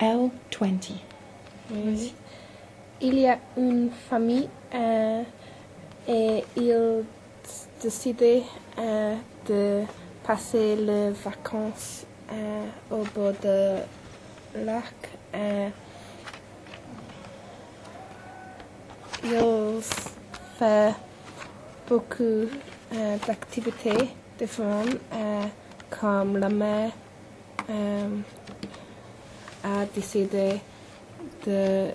L20. Oui. Il y a une famille et ils décident de passer les vacances au bord du lac. Ils font beaucoup d'activités différentes, comme la mère a décidé de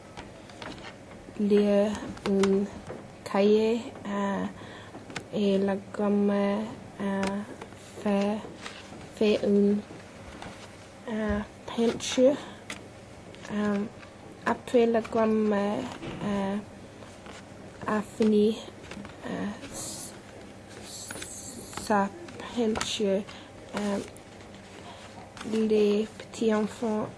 lire un cahier et la grand-mère fait une peinture. Après la grand-mère a fini sa peinture, les petits enfants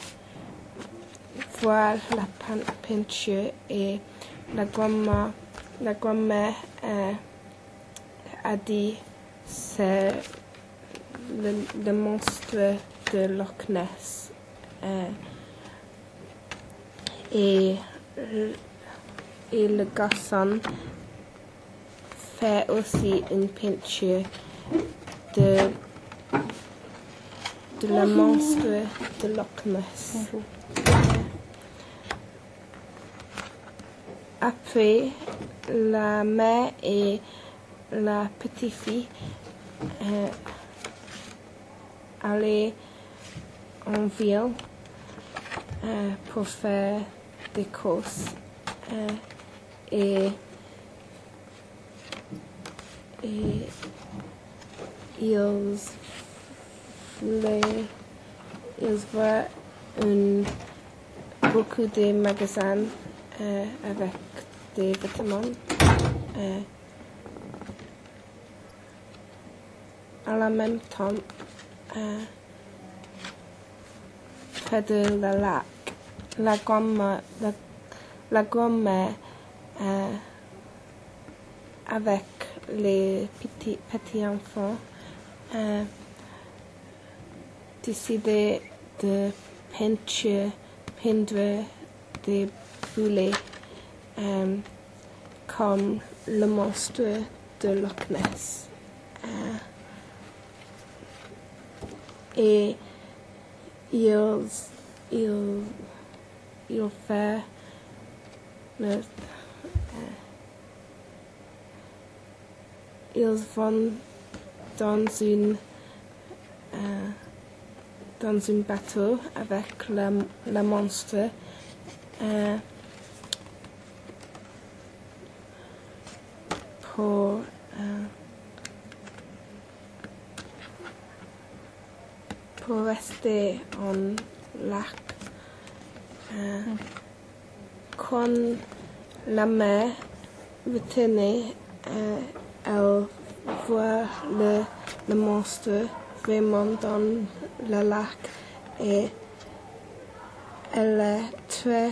voient la peinture et la grand-mère a dit c'est le monstre de Loch Ness. Et le garçon fait aussi une peinture de le monstre de Loch Ness. Après, la mère et la petite fille allaient en ville pour faire des courses et ils voient beaucoup de magasins avec des vêtements. À la même temps, près de la lac, la grand-mère avec les petits enfants décidait de peindre des boulets comme le monstre de Loch Ness. Et ils font ils vont dans un bateau avec le monstre pour rester en lac. Quand la mère retournait, elle voit le monstre vraiment dans le lac et elle est très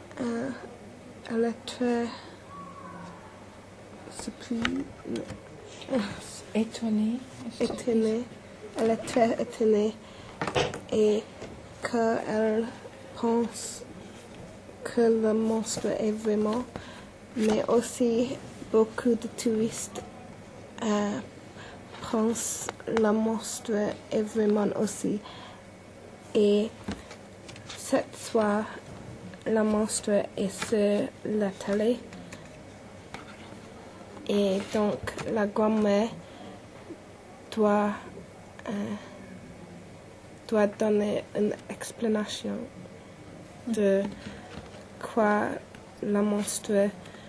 Étonnée. Elle est très étonnée et qu'elle pense que le monstre est vraiment, mais aussi beaucoup de touristes pensent le monstre est vraiment aussi. Et cette soir, le monstre est sur la télé. Et donc, la grand-mère doit donner une explanation de quoi le monstre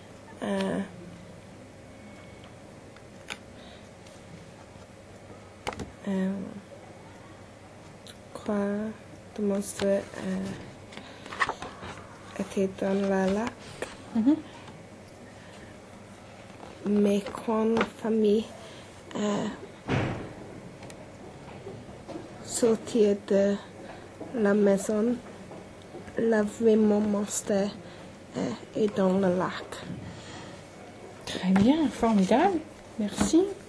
était dans le lac. Mais quand la famille sortit de la maison, le vrai monstre est dans le lac. Très bien, formidable. Merci.